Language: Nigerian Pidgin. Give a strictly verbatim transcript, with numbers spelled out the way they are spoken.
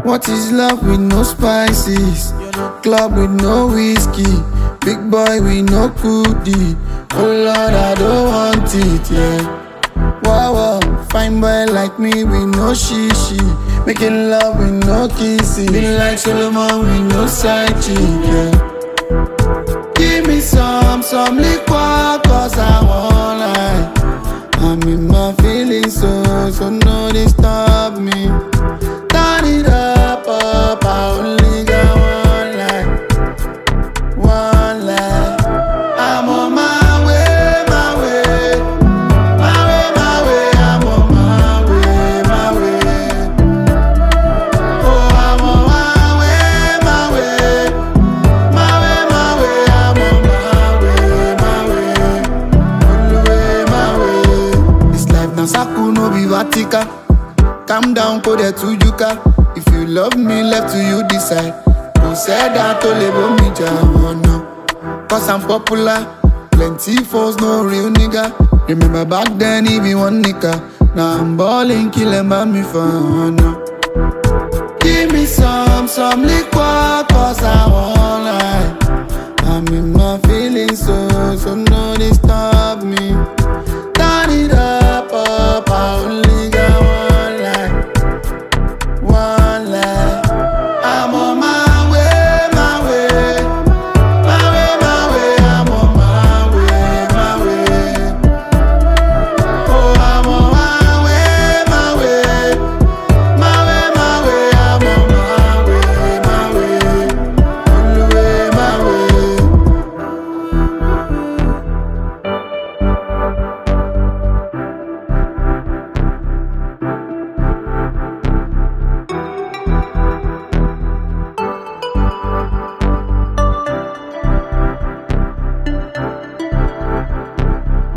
What is love with no spices? Club with no whiskey. Big boy with no goodie. Oh Lord, I don't want it, yeah. Wow, wow, fine boy like me with no shishi. Making love with no kissing. Been like Solomon with no side chick, yeah. Give me some, some liquor, cause I want life. I'm in my feelings, so, so no disturb me. Turn it up, up, I only got one life. One life. I'm on my way, my way. My way, my way, I'm on my way, my way. Oh, I'm on my way, my way. My way, my way, I'm on my way, my way. On the way, my way. This life na saku, no be Vatica. Calm down, go there to Juka. If you love me, left to you decide. Who said that to label me jam, no? Cause I'm popular. Plenty foes, no real nigga. Remember back then, he be one nigga. Now I'm balling, killing by me for no. Give me some, some liquor, cause I want life. I'm in my feelings, so, so no disturb me. Turn it up, up, I only